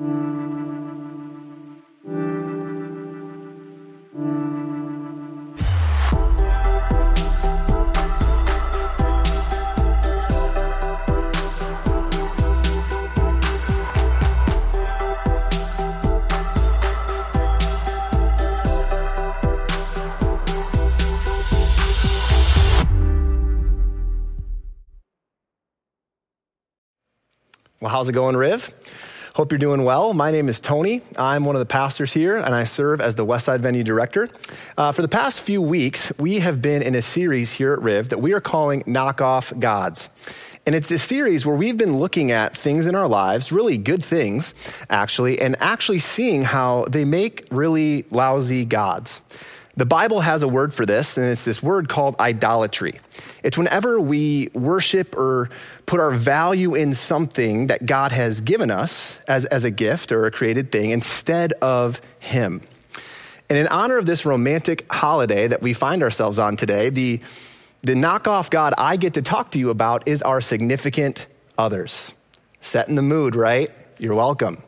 Well, how's it going, Riv? Hope you're doing well. My name is Tony. I'm one of the pastors here, and I serve as the Westside Venue Director. For the past few weeks, we have been in a series here at Riv that we are calling Knockoff Gods. And it's a series where we've been looking at things in our lives, really good things, actually, and actually seeing how they make really lousy gods. The Bible has a word for this, and it's this word called idolatry. It's whenever we worship or put our value in something that God has given us as a gift or a created thing instead of Him. And in honor of this romantic holiday that we find ourselves on today, the knockoff God I get to talk to you about is our significant others. Setting the mood, right? You're welcome.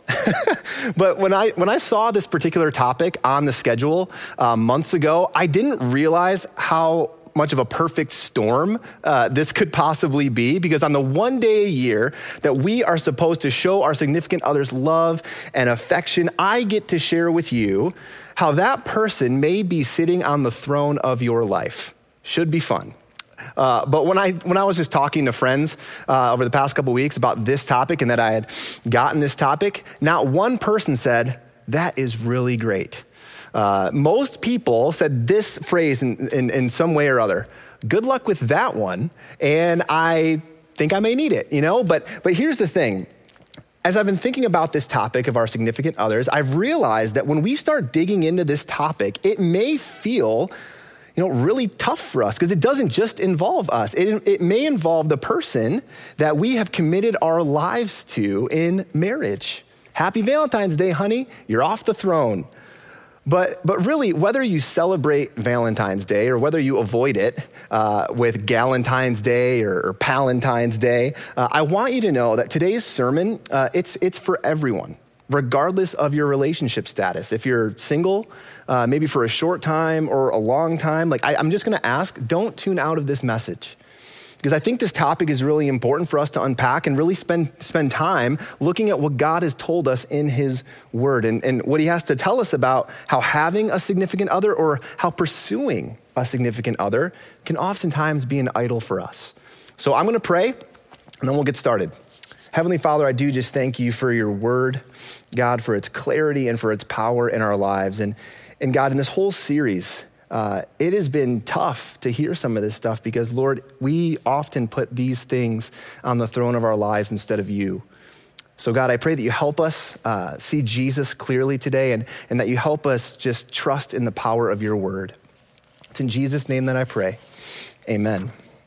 But when I saw this particular topic on the schedule months ago, I didn't realize how much of a perfect storm this could possibly be, because on the one day a year that we are supposed to show our significant others love and affection, I get to share with you how that person may be sitting on the throne of your life. Should be fun. But when I was just talking to friends over the past couple weeks about this topic and that I had gotten this topic, not one person said, "That is really great." Most people said this phrase in some way or other: "Good luck with that one," and I think I may need it, But here's the thing. As I've been thinking about this topic of our significant others, I've realized that when we start digging into this topic, it may feel really tough for us because it doesn't just involve us. It may involve the person that we have committed our lives to in marriage. Happy Valentine's Day, honey. You're off the throne. But really, whether you celebrate Valentine's Day or whether you avoid it with Galentine's Day or Palentine's Day, I want you to know that today's sermon, it's for everyone, regardless of your relationship status. If you're single, maybe for a short time or a long time, I'm just going to ask, don't tune out of this message. Because I think this topic is really important for us to unpack and really spend time looking at what God has told us in His Word and what He has to tell us about how having a significant other or how pursuing a significant other can oftentimes be an idol for us. So I'm going to pray, and then we'll get started. Heavenly Father, I do just thank You for Your Word, God, for its clarity and for its power in our lives. And God, in this whole series, it has been tough to hear some of this stuff because, Lord, we often put these things on the throne of our lives instead of You. So, God, I pray that You help us see Jesus clearly today and that You help us just trust in the power of Your Word. It's in Jesus' name that I pray. Amen.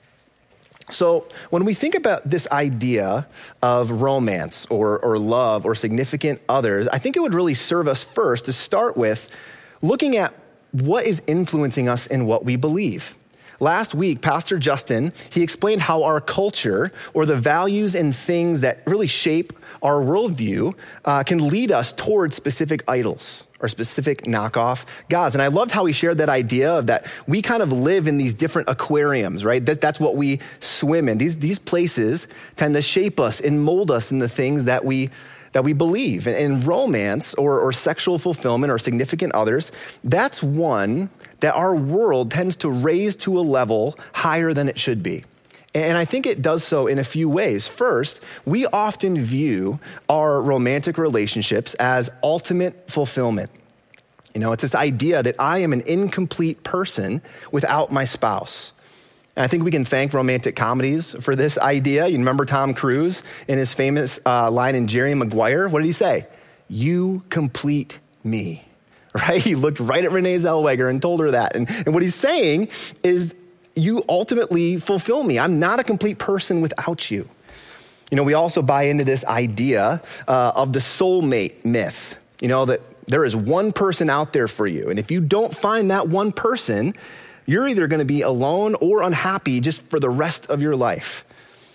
So when we think about this idea of romance or love or significant others, I think it would really serve us first to start with looking at what is influencing us in what we believe. Last week, Pastor Justin, he explained how our culture or the values and things that really shape our worldview can lead us towards specific idols or specific knockoff gods. And I loved how he shared that idea of that we kind of live in these different aquariums, right? That's what we swim in. These places tend to shape us and mold us in the things that we believe. And romance or sexual fulfillment or significant others, that's one that our world tends to raise to a level higher than it should be. And I think it does so in a few ways. First, we often view our romantic relationships as ultimate fulfillment. It's this idea that I am an incomplete person without my spouse. And I think we can thank romantic comedies for this idea. You remember Tom Cruise in his famous line in Jerry Maguire? What did he say? "You complete me," right? He looked right at Renee Zellweger and told her that. And what he's saying is, you ultimately fulfill me. I'm not a complete person without you. We also buy into this idea of the soulmate myth, that there is one person out there for you. And if you don't find that one person, you're either going to be alone or unhappy just for the rest of your life.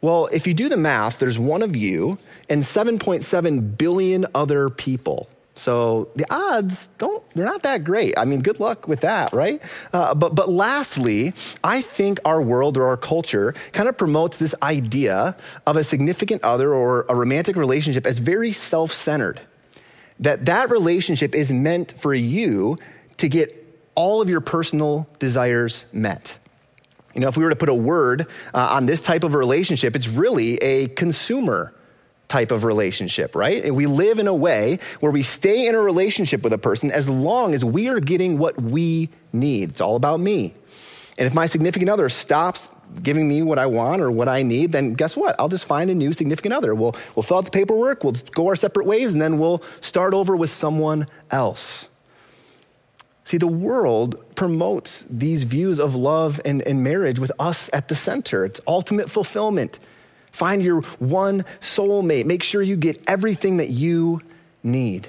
Well, if you do the math, there's one of you and 7.7 billion other people. So the odds they're not that great. I mean, good luck with that, right? But lastly, I think our world or our culture kind of promotes this idea of a significant other or a romantic relationship as very self-centered. That relationship is meant for you to get all of your personal desires met. You know, if we were to put a word on this type of a relationship, it's really a consumer type of relationship, right? And we live in a way where we stay in a relationship with a person as long as we are getting what we need. It's all about me. And if my significant other stops giving me what I want or what I need, then guess what? I'll just find a new significant other. We'll fill out the paperwork, we'll go our separate ways, and then we'll start over with someone else. See, the world promotes these views of love and marriage with us at the center. It's ultimate fulfillment. Find your one soulmate. Make sure you get everything that you need.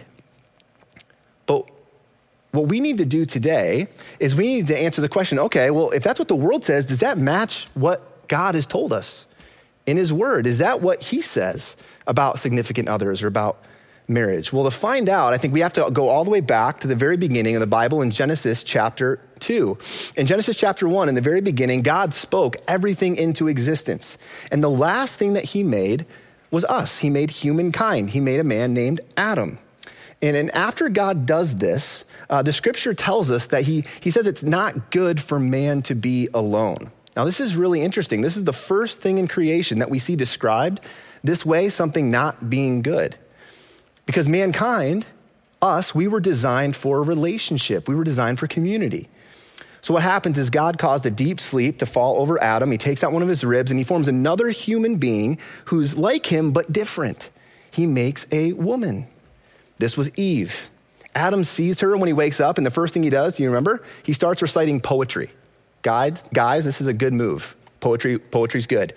But what we need to do today is we need to answer the question, okay, well, if that's what the world says, does that match what God has told us in his word? Is that what he says about significant others or about marriage? Well, to find out, I think we have to go all the way back to the very beginning of the Bible in Genesis chapter 2. In Genesis chapter 1, in the very beginning, God spoke everything into existence. And the last thing that he made was us. He made humankind. He made a man named Adam. And after God does this, the scripture tells us that he says it's not good for man to be alone. Now, this is really interesting. This is the first thing in creation that we see described this way, something not being good. Because mankind, us, we were designed for a relationship. We were designed for community. So what happens is God caused a deep sleep to fall over Adam. He takes out one of his ribs and he forms another human being who's like him but different. He makes a woman. This was Eve. Adam sees her when he wakes up, and the first thing he does, you remember? He starts reciting poetry. Guys, this is a good move. Poetry's good.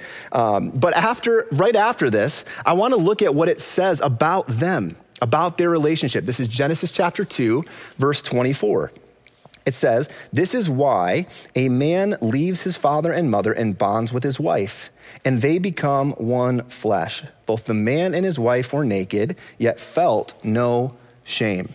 But right after this, I want to look at what it says about them, about their relationship. This is Genesis chapter 2, verse 24. It says, "This is why a man leaves his father and mother and bonds with his wife, and they become one flesh. Both the man and his wife were naked, yet felt no shame."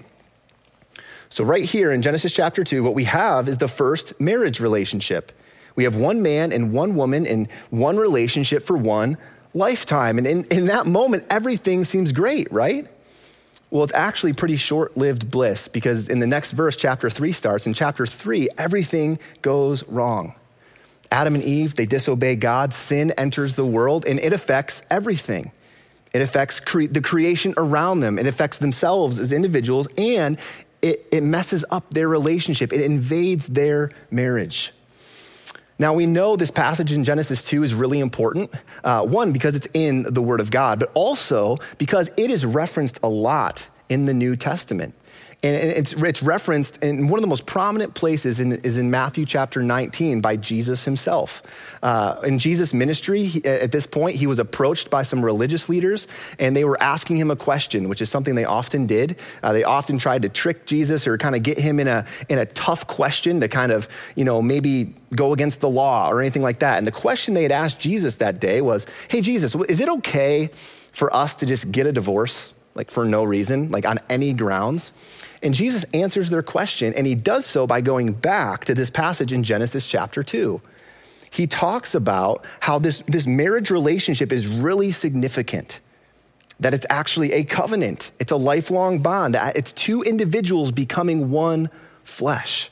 So right here in Genesis chapter 2, what we have is the first marriage relationship. We have one man and one woman in one relationship for one lifetime. And in that moment, everything seems great, right? Well, it's actually pretty short-lived bliss, because in the next verse, chapter 3 starts. In chapter 3, everything goes wrong. Adam and Eve, they disobey God. Sin enters the world, and it affects everything. It affects the creation around them. It affects themselves as individuals, and it messes up their relationship. It invades their marriage. Now, we know this passage in Genesis 2 is really important. One, because it's in the Word of God, but also because it is referenced a lot in the New Testament. And it's referenced in one of the most prominent places is in Matthew chapter 19 by Jesus himself. In Jesus' ministry, at this point, he was approached by some religious leaders, and they were asking him a question, which is something they often did. They often tried to trick Jesus or kind of get him in a tough question to kind of, maybe go against the law or anything like that. And the question they had asked Jesus that day was, "Hey, Jesus, is it okay for us to just get a divorce, like for no reason, like on any grounds?" And Jesus answers their question, and he does so by going back to this passage in Genesis chapter 2. He talks about how this marriage relationship is really significant, that it's actually a covenant. It's a lifelong bond. It's two individuals becoming one flesh.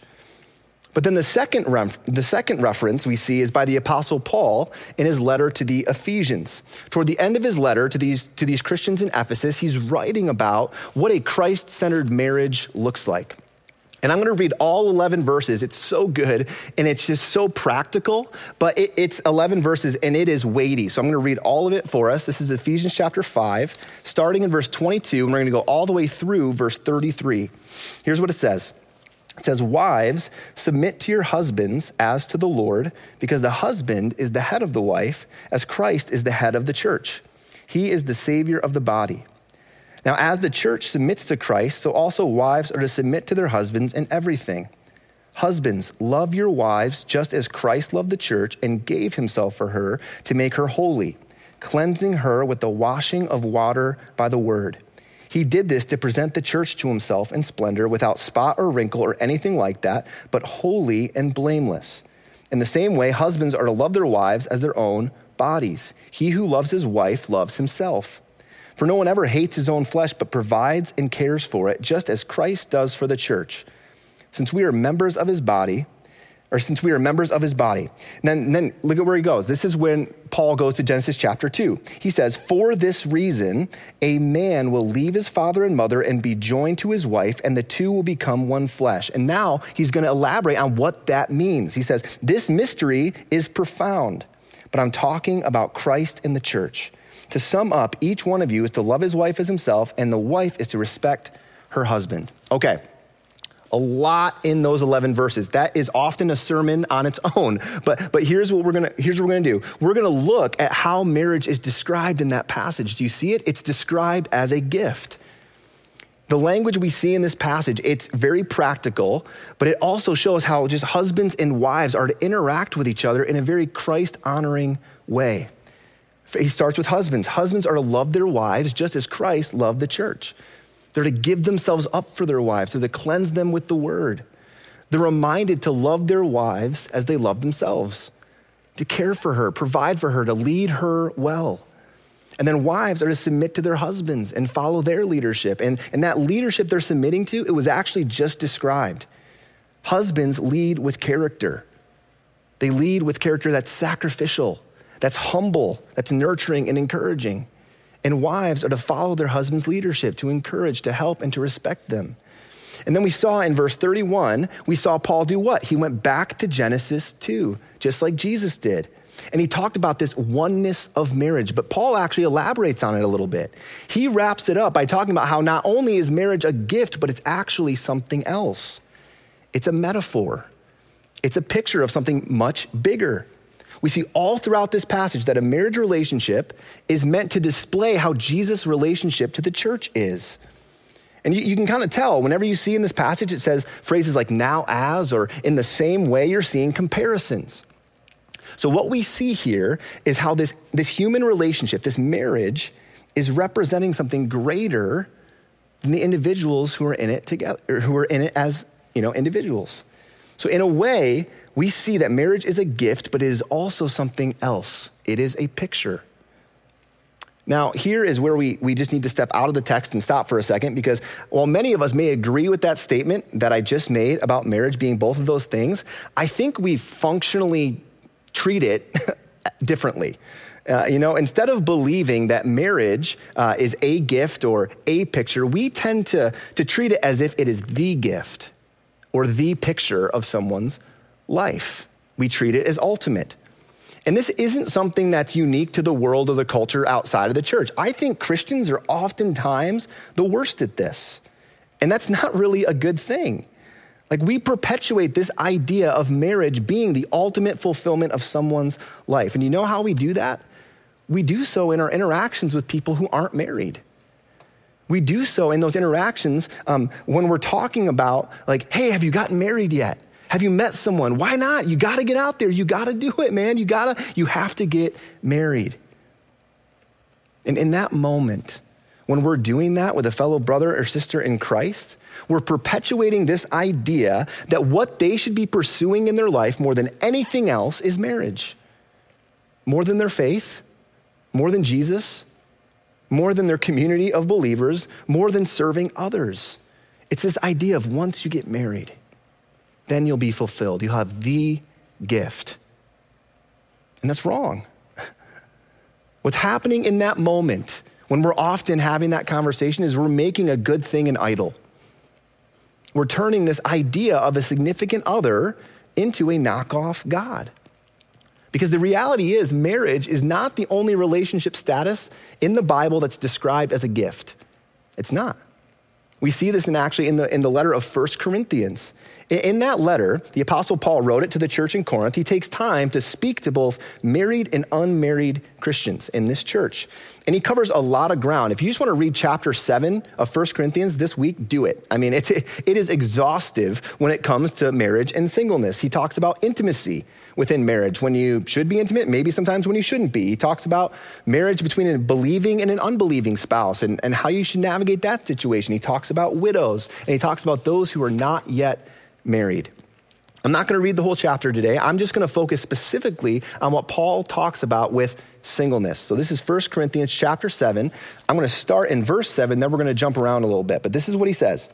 But then the second reference we see is by the Apostle Paul in his letter to the Ephesians. Toward the end of his letter to these Christians in Ephesus, he's writing about what a Christ-centered marriage looks like. And I'm going to read all 11 verses. It's so good, and it's just so practical, but it's 11 verses, and it is weighty. So I'm going to read all of it for us. This is Ephesians chapter 5, starting in verse 22, and we're going to go all the way through verse 33. Here's what it says. It says, "Wives, submit to your husbands as to the Lord, because the husband is the head of the wife, as Christ is the head of the church. He is the Savior of the body. Now, as the church submits to Christ, so also wives are to submit to their husbands in everything. Husbands, love your wives just as Christ loved the church and gave himself for her to make her holy, cleansing her with the washing of water by the word. He did this to present the church to himself in splendor, without spot or wrinkle or anything like that, but holy and blameless. In the same way, husbands are to love their wives as their own bodies. He who loves his wife loves himself. For no one ever hates his own flesh, but provides and cares for it, just as Christ does for the church. Since we are members of his body. And then look at where he goes. This is when Paul goes to Genesis chapter 2. He says, for this reason, a man will leave his father and mother and be joined to his wife, and the two will become one flesh. And now he's going to elaborate on what that means. He says, this mystery is profound, but I'm talking about Christ and the church. To sum up, each one of you is to love his wife as himself, and the wife is to respect her husband. Okay. A lot in those 11 verses. That is often a sermon on its own. But here's what we're gonna do. We're gonna look at how marriage is described in that passage. Do you see it? It's described as a gift. The language we see in this passage, it's very practical, but it also shows how just husbands and wives are to interact with each other in a very Christ-honoring way. He starts with husbands. Husbands are to love their wives just as Christ loved the church. They're to give themselves up for their wives. They're to cleanse them with the word. They're reminded to love their wives as they love themselves, to care for her, provide for her, to lead her well. And then wives are to submit to their husbands and follow their leadership. And that leadership they're submitting to, it was actually just described. Husbands lead with character. They lead with character that's sacrificial, that's humble, that's nurturing and encouraging. And wives are to follow their husband's leadership, to encourage, to help, and to respect them. And then we saw in verse 31, we saw Paul do what? He went back to Genesis 2, just like Jesus did. And he talked about this oneness of marriage, but Paul actually elaborates on it a little bit. He wraps it up by talking about how not only is marriage a gift, but it's actually something else. It's a metaphor. It's a picture of something much bigger. We see all throughout this passage that a marriage relationship is meant to display how Jesus' relationship to the church is. And you can kind of tell whenever you see in this passage, it says phrases like now as, or in the same way, you're seeing comparisons. So what we see here is how this human relationship, this marriage, is representing something greater than the individuals who are in it together, or who are in it as, individuals. So in a way, we see that marriage is a gift, but it is also something else. It is a picture. Now, here is where we just need to step out of the text and stop for a second, because while many of us may agree with that statement that I just made about marriage being both of those things, I think we functionally treat it differently. Instead of believing that marriage is a gift or a picture, we tend to treat it as if it is the gift or the picture of someone's life. We treat it as ultimate. And this isn't something that's unique to the world or the culture outside of the church. I think Christians are oftentimes the worst at this. And that's not really a good thing. Like, we perpetuate this idea of marriage being the ultimate fulfillment of someone's life. And you know how we do that? We do so in our interactions with people who aren't married. We do so in those interactions when we're talking about, like, hey, have you gotten married yet? Have you met someone? Why not? You got to get out there. You got to do it, man. You have to get married. And in that moment, when we're doing that with a fellow brother or sister in Christ, we're perpetuating this idea that what they should be pursuing in their life more than anything else is marriage. More than their faith, more than Jesus, more than their community of believers, more than serving others. It's this idea of once you get married, then you'll be fulfilled. You'll have the gift. And that's wrong. What's happening in that moment when we're often having that conversation is we're making a good thing an idol. We're turning this idea of a significant other into a knockoff God. Because the reality is marriage is not the only relationship status in the Bible that's described as a gift. It's not. We see this in the letter of 1 Corinthians. In that letter, the Apostle Paul wrote it to the church in Corinth. He takes time to speak to both married and unmarried Christians in this church. And he covers a lot of ground. If you just want to read chapter 7 of 1 Corinthians this week, do it. I mean, it is exhaustive when it comes to marriage and singleness. He talks about intimacy within marriage, when you should be intimate, maybe sometimes when you shouldn't be. He talks about marriage between a believing and an unbelieving spouse and how you should navigate that situation. He talks about widows, and he talks about those who are not yet married. I'm not going to read the whole chapter today. I'm just going to focus specifically on what Paul talks about with singleness. So this is 1 Corinthians chapter 7. I'm going to start in verse 7, then we're going to jump around a little bit. But this is what he says.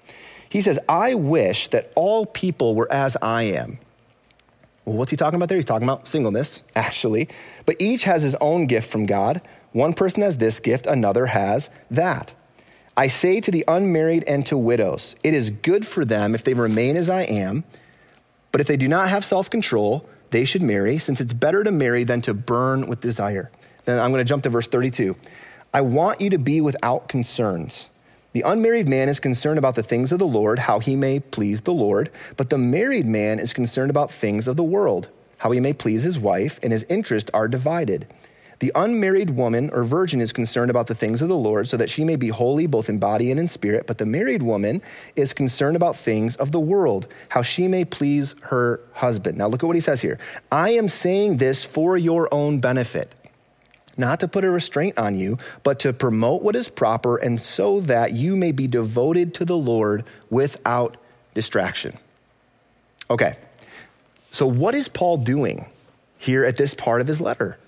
He says, I wish that all people were as I am. Well, what's he talking about there? He's talking about singleness, actually. But each has his own gift from God. One person has this gift, another has that. I say to the unmarried and to widows, it is good for them if they remain as I am. But if they do not have self-control, they should marry, since it's better to marry than to burn with desire. Then I'm going to jump to verse 32. I want you to be without concerns. The unmarried man is concerned about the things of the Lord, how he may please the Lord. But the married man is concerned about things of the world, how he may please his wife, and his interests are divided. The unmarried woman or virgin is concerned about the things of the Lord, so that she may be holy both in body and in spirit. But the married woman is concerned about things of the world, how she may please her husband. Now look at what he says here. I am saying this for your own benefit, not to put a restraint on you, but to promote what is proper, and so that you may be devoted to the Lord without distraction. Okay, so what is Paul doing here at this part of his letter?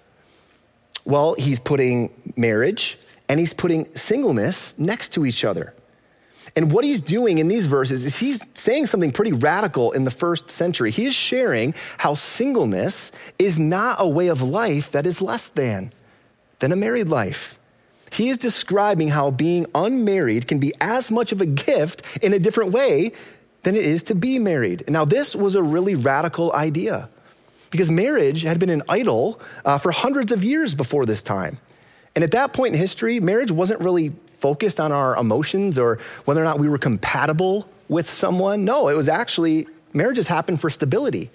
Well, he's putting marriage and he's putting singleness next to each other. And what he's doing in these verses is he's saying something pretty radical in the first century. He is sharing how singleness is not a way of life that is less than a married life. He is describing how being unmarried can be as much of a gift in a different way than it is to be married. Now, this was a really radical idea, because marriage had been an idol for hundreds of years before this time. And at that point in history, marriage wasn't really focused on our emotions or whether or not we were compatible with someone. No, it was actually, marriages happened for stability,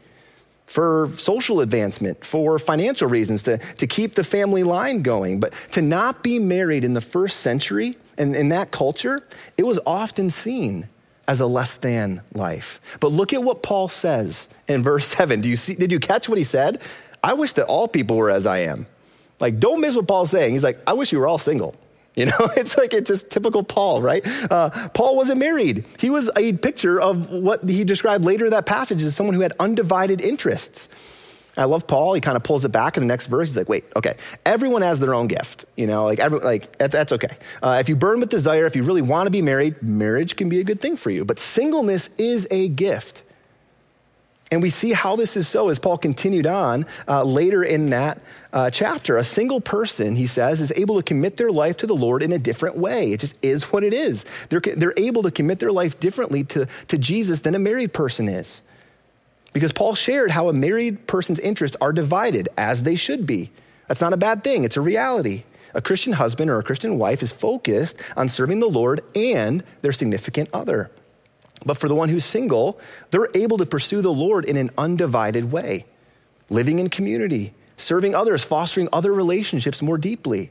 for social advancement, for financial reasons, to keep the family line going. But to not be married in the first century, and in that culture, it was often seen as a less than life. But look at what Paul says in verse 7. Did you catch what he said? I wish that all people were as I am. Like, don't miss what Paul's saying. He's like, I wish you were all single. You know, it's just typical Paul, right? Paul wasn't married. He was a picture of what he described later in that passage as someone who had undivided interests. I love Paul. He kind of pulls it back in the next verse. He's like, wait, okay. Everyone has their own gift. You know, that's okay. If you burn with desire, if you really want to be married, marriage can be a good thing for you. But singleness is a gift. And we see how this is so as Paul continued on later in that chapter. A single person, he says, is able to commit their life to the Lord in a different way. It just is what it is. They're able to commit their life differently to Jesus than a married person is. Because Paul shared how a married person's interests are divided, as they should be. That's not a bad thing. It's a reality. A Christian husband or a Christian wife is focused on serving the Lord and their significant other. But for the one who's single, they're able to pursue the Lord in an undivided way, living in community, serving others, fostering other relationships more deeply.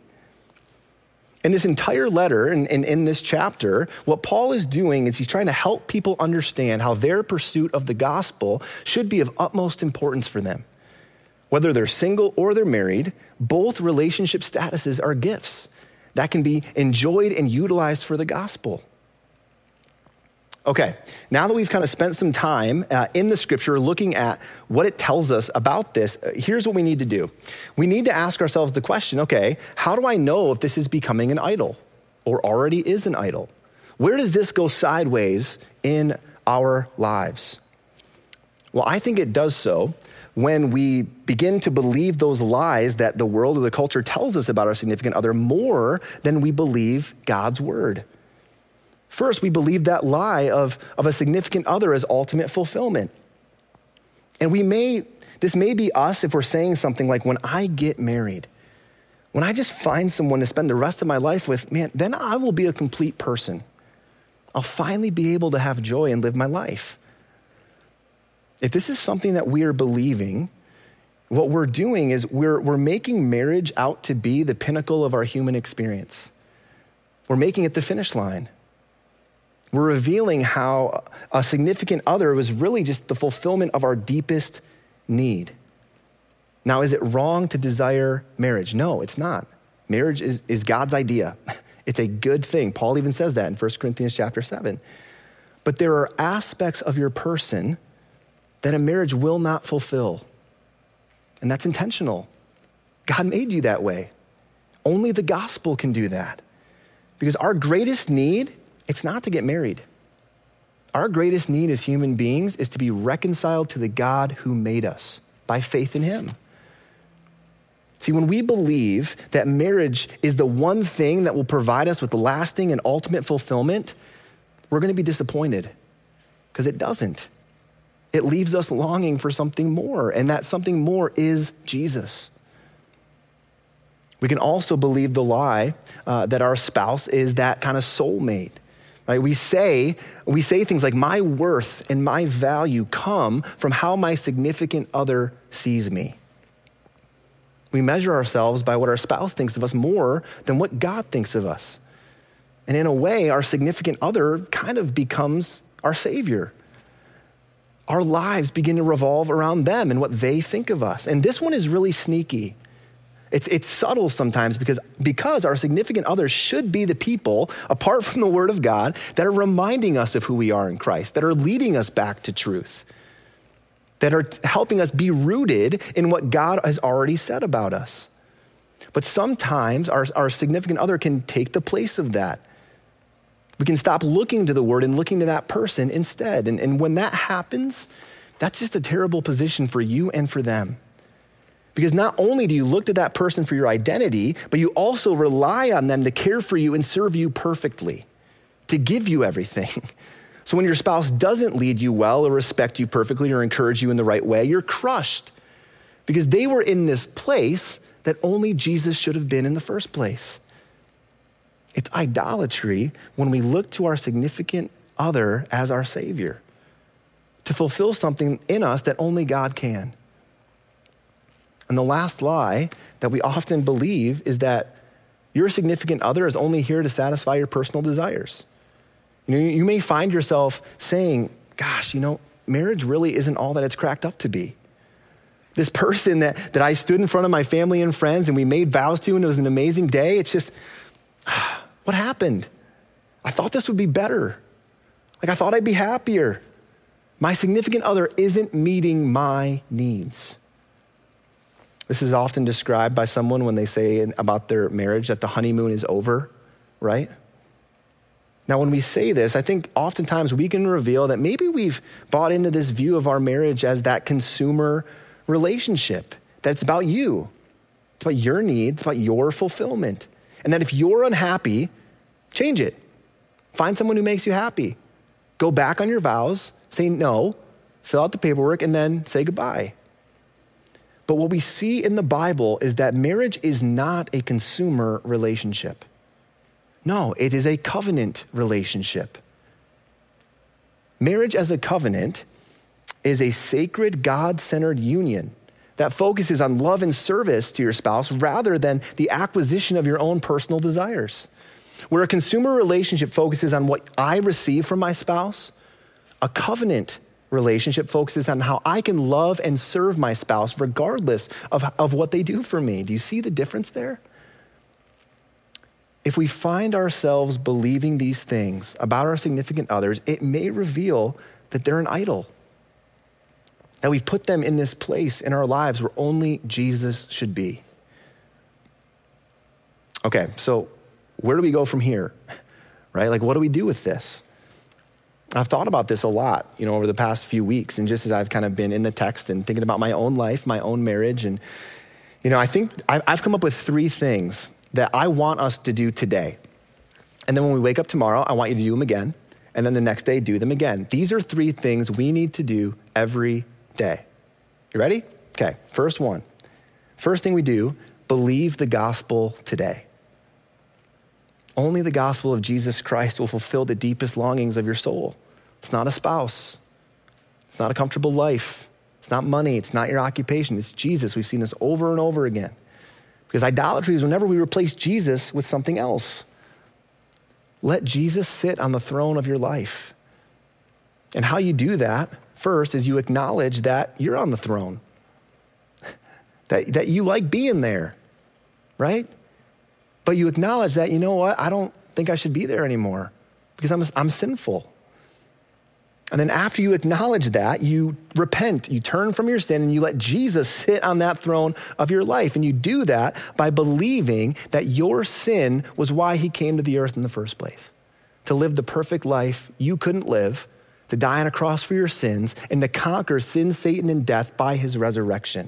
In this entire letter and in this chapter, what Paul is doing is he's trying to help people understand how their pursuit of the gospel should be of utmost importance for them. Whether they're single or they're married, both relationship statuses are gifts that can be enjoyed and utilized for the gospel. Okay, now that we've kind of spent some time in the scripture looking at what it tells us about this, here's what we need to do. We need to ask ourselves the question, okay, how do I know if this is becoming an idol or already is an idol? Where does this go sideways in our lives? Well, I think it does so when we begin to believe those lies that the world or the culture tells us about our significant other more than we believe God's word. First, we believe that lie of a significant other as ultimate fulfillment. And this may be us if we're saying something like, when I get married, when I just find someone to spend the rest of my life with, man, then I will be a complete person. I'll finally be able to have joy and live my life. if this is something that we are believing, what we're doing is we're making marriage out to be the pinnacle of our human experience. We're making it the finish line. We're revealing how a significant other was really just the fulfillment of our deepest need. Now, is it wrong to desire marriage? No, it's not. Marriage is God's idea. It's a good thing. Paul even says that in 1 Corinthians chapter 7. But there are aspects of your person that a marriage will not fulfill. And that's intentional. God made you that way. Only the gospel can do that. Because our greatest need, it's not to get married. Our greatest need as human beings is to be reconciled to the God who made us by faith in him. See, when we believe that marriage is the one thing that will provide us with lasting and ultimate fulfillment, we're going to be disappointed because it doesn't. It leaves us longing for something more, and that something more is Jesus. We can also believe the lie that our spouse is that kind of soulmate. Right? We say things like, my worth and my value come from how my significant other sees me. We measure ourselves by what our spouse thinks of us more than what God thinks of us. And in a way, our significant other kind of becomes our savior. Our lives begin to revolve around them and what they think of us. And this one is really sneaky. It's subtle sometimes because our significant others should be the people, apart from the word of God, that are reminding us of who we are in Christ, that are leading us back to truth, that are helping us be rooted in what God has already said about us. But sometimes our significant other can take the place of that. We can stop looking to the word and looking to that person instead. And when that happens, that's just a terrible position for you and for them. Because not only do you look to that person for your identity, but you also rely on them to care for you and serve you perfectly, to give you everything. So when your spouse doesn't lead you well or respect you perfectly or encourage you in the right way, you're crushed because they were in this place that only Jesus should have been in the first place. It's idolatry when we look to our significant other as our savior to fulfill something in us that only God can. And the last lie that we often believe is that your significant other is only here to satisfy your personal desires. You may find yourself saying, gosh, marriage really isn't all that it's cracked up to be. This person that I stood in front of my family and friends and we made vows to and it was an amazing day, it's just, what happened? I thought this would be better. I thought I'd be happier. My significant other isn't meeting my needs. This is often described by someone when they say about their marriage that the honeymoon is over, right? Now, when we say this, I think oftentimes we can reveal that maybe we've bought into this view of our marriage as that consumer relationship, that it's about you. It's about your needs, it's about your fulfillment. And that if you're unhappy, change it. Find someone who makes you happy. Go back on your vows, say no, fill out the paperwork, and then say goodbye. But what we see in the Bible is that marriage is not a consumer relationship. No, it is a covenant relationship. Marriage as a covenant is a sacred, God-centered union that focuses on love and service to your spouse rather than the acquisition of your own personal desires. Where a consumer relationship focuses on what I receive from my spouse, a covenant relationship focuses on how I can love and serve my spouse regardless of what they do for me. Do you see the difference there? If we find ourselves believing these things about our significant others, it may reveal that they're an idol. That we've put them in this place in our lives where only Jesus should be. Okay, so where do we go from here? Right? What do we do with this? I've thought about this a lot, over the past few weeks, and just as I've kind of been in the text and thinking about my own life, my own marriage, and, I think I've come up with 3 things that I want us to do today. And then when we wake up tomorrow, I want you to do them again, and then the next day, do them again. These are 3 things we need to do every day. You ready? Okay, first one. First thing we do, believe the gospel today. Only the gospel of Jesus Christ will fulfill the deepest longings of your soul. It's not a spouse. It's not a comfortable life. It's not money. It's not your occupation. It's Jesus. We've seen this over and over again. Because idolatry is whenever we replace Jesus with something else. Let Jesus sit on the throne of your life. And how you do that, first, is you acknowledge that you're on the throne. That you like being there, right? But you acknowledge that, you know what, I don't think I should be there anymore because I'm sinful. And then after you acknowledge that, you repent, you turn from your sin, and you let Jesus sit on that throne of your life. And you do that by believing that your sin was why he came to the earth in the first place. To live the perfect life you couldn't live, to die on a cross for your sins, and to conquer sin, Satan, and death by his resurrection.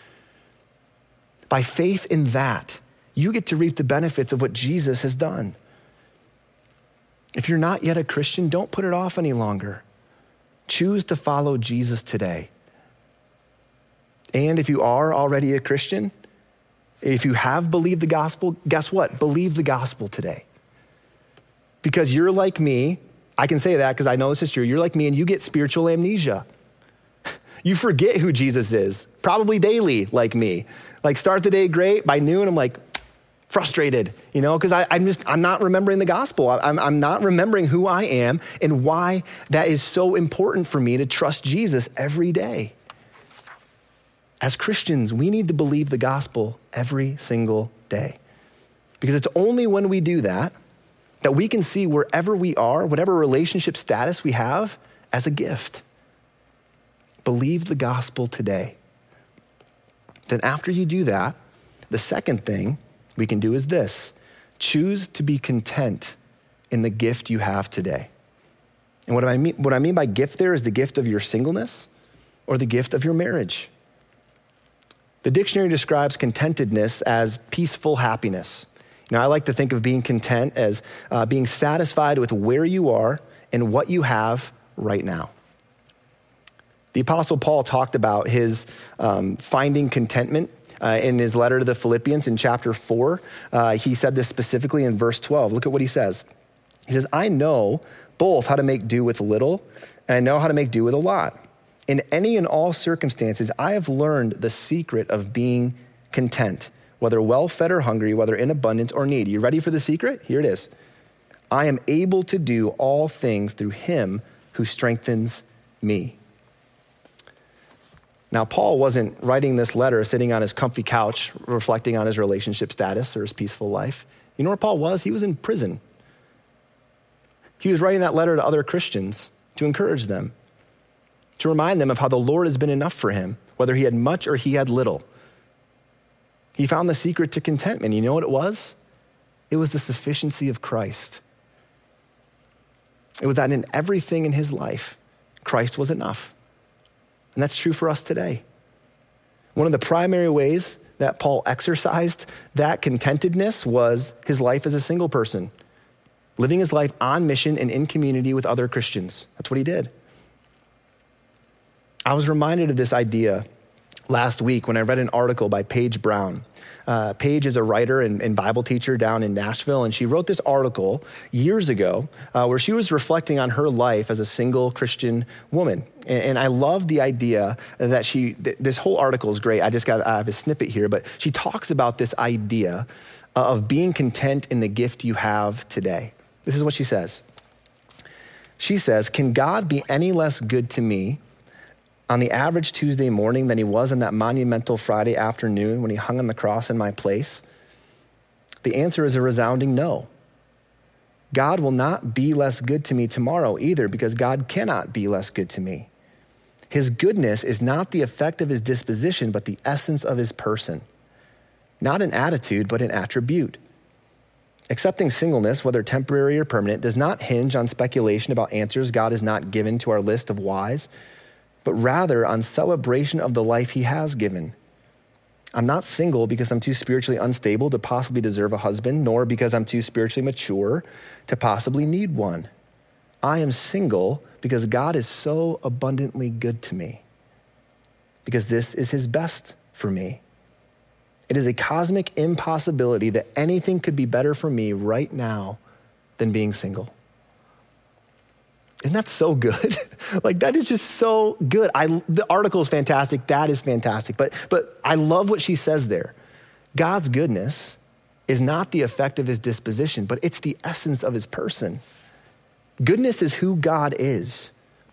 By faith in that, you get to reap the benefits of what Jesus has done. If you're not yet a Christian, don't put it off any longer. Choose to follow Jesus today. And if you are already a Christian, if you have believed the gospel, guess what? Believe the gospel today. Because you're like me, I can say that because I know this is true. You're like me and you get spiritual amnesia. You forget who Jesus is, probably daily like me. Like start the day great, by noon I'm like frustrated, because I'm not remembering the gospel. I'm not remembering who I am and why that is so important for me to trust Jesus every day. As Christians, we need to believe the gospel every single day. Because it's only when we do that we can see wherever we are, whatever relationship status we have, as a gift. Believe the gospel today. Then after you do that, the second thing we can do is this: choose to be content in the gift you have today. And what I mean by gift there is the gift of your singleness or the gift of your marriage. The dictionary describes contentedness as peaceful happiness. I like to think of being content as being satisfied with where you are and what you have right now. The Apostle Paul talked about his finding contentment in his letter to the Philippians in chapter 4. He said this specifically in verse 12. Look at what he says. He says, I know both how to make do with little, and I know how to make do with a lot. In any and all circumstances, I have learned the secret of being content, whether well-fed or hungry, whether in abundance or need. You ready for the secret? Here it is. I am able to do all things through him who strengthens me. Now, Paul wasn't writing this letter sitting on his comfy couch, reflecting on his relationship status or his peaceful life. You know where Paul was? He was in prison. He was writing that letter to other Christians to encourage them, to remind them of how the Lord has been enough for him, whether he had much or he had little. He found the secret to contentment. You know what it was? It was the sufficiency of Christ. It was that in everything in his life, Christ was enough. And that's true for us today. One of the primary ways that Paul exercised that contentedness was his life as a single person, living his life on mission and in community with other Christians. That's what he did. I was reminded of this idea last week when I read an article by Paige Brown. Paige is a writer and Bible teacher down in Nashville, and she wrote this article years ago where she was reflecting on her life as a single Christian woman. And I love the idea that this whole article is great. I have a snippet here, but she talks about this idea of being content in the gift you have today. This is what she says. She says, can God be any less good to me on the average Tuesday morning than he was on that monumental Friday afternoon when he hung on the cross in my place? The answer is a resounding no. God will not be less good to me tomorrow either, because God cannot be less good to me. His goodness is not the effect of his disposition, but the essence of his person. Not an attitude, but an attribute. Accepting singleness, whether temporary or permanent, does not hinge on speculation about answers God has not given to our list of whys, but rather on celebration of the life he has given. I'm not single because I'm too spiritually unstable to possibly deserve a husband, nor because I'm too spiritually mature to possibly need one. I am single because God is so abundantly good to me, because this is his best for me. It is a cosmic impossibility that anything could be better for me right now than being single. Isn't that so good? Like, that is just so good. The article is fantastic. That is fantastic. But I love what she says there. God's goodness is not the effect of his disposition, but it's the essence of his person. Goodness is who God is.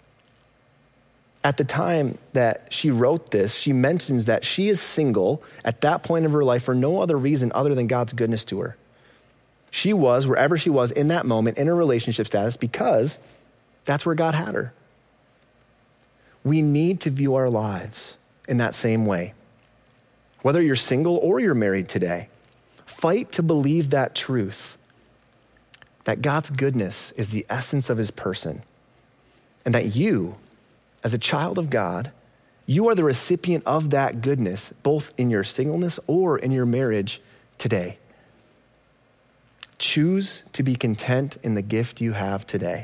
At the time that she wrote this, she mentions that she is single at that point of her life for no other reason other than God's goodness to her. She was, wherever she was in that moment, in a relationship status because that's where God had her. We need to view our lives in that same way. Whether you're single or you're married today, fight to believe that truth, that God's goodness is the essence of his person, and that you, as a child of God, you are the recipient of that goodness, both in your singleness or in your marriage today. Choose to be content in the gift you have today.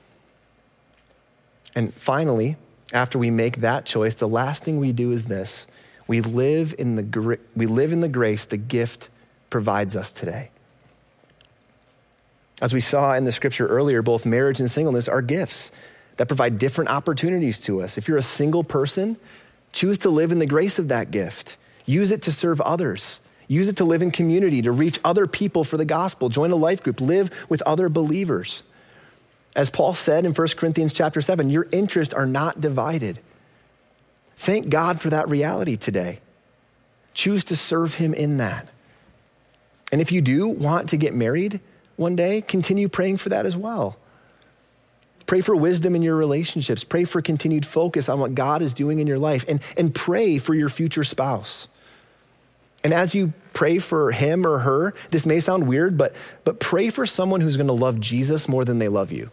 And finally, after we make that choice, the last thing we do is this. We live in the grace the gift provides us today. As we saw in the scripture earlier, both marriage and singleness are gifts that provide different opportunities to us. If you're a single person, choose to live in the grace of that gift. Use it to serve others. Use it to live in community, to reach other people for the gospel. Join a life group. Live with other believers. As Paul said in 1 Corinthians chapter 7, your interests are not divided. Thank God for that reality today. Choose to serve him in that. And if you do want to get married one day, continue praying for that as well. Pray for wisdom in your relationships. Pray for continued focus on what God is doing in your life, and pray for your future spouse. And as you pray for him or her, this may sound weird, but pray for someone who's going to love Jesus more than they love you.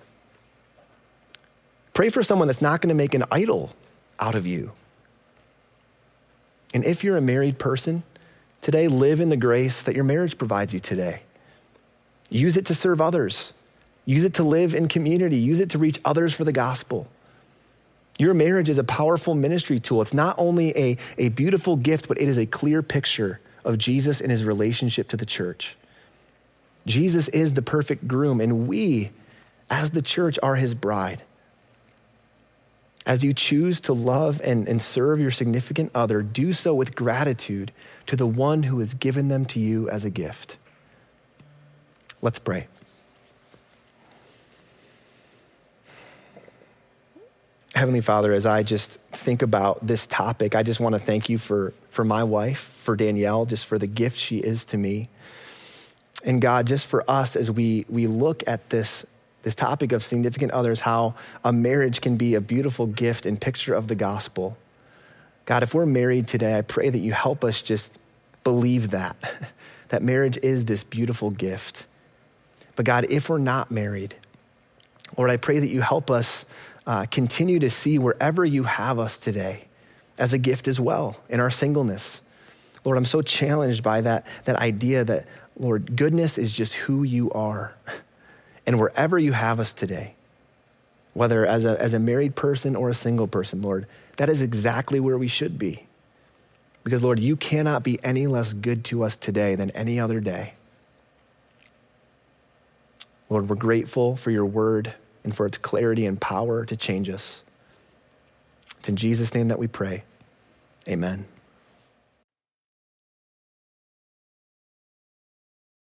Pray for someone that's not going to make an idol out of you. And if you're a married person, today live in the grace that your marriage provides you today. Use it to serve others. Use it to live in community. Use it to reach others for the gospel. Your marriage is a powerful ministry tool. It's not only a beautiful gift, but it is a clear picture of Jesus and his relationship to the church. Jesus is the perfect groom, and we, as the church, are his bride. As you choose to love and serve your significant other, do so with gratitude to the one who has given them to you as a gift. Let's pray. Heavenly Father, as I just think about this topic, I just want to thank you for my wife, for Danielle, just for the gift she is to me. And God, just for us as we look at this topic of significant others, how a marriage can be a beautiful gift and picture of the gospel. God, if we're married today, I pray that you help us just believe that marriage is this beautiful gift. But God, if we're not married, Lord, I pray that you help us continue to see wherever you have us today as a gift as well in our singleness. Lord, I'm so challenged by that idea that, Lord, goodness is just who you are. And wherever you have us today, whether as a married person or a single person, Lord, that is exactly where we should be. Because, Lord, you cannot be any less good to us today than any other day. Lord, we're grateful for your word and for its clarity and power to change us. It's in Jesus' name that we pray. Amen.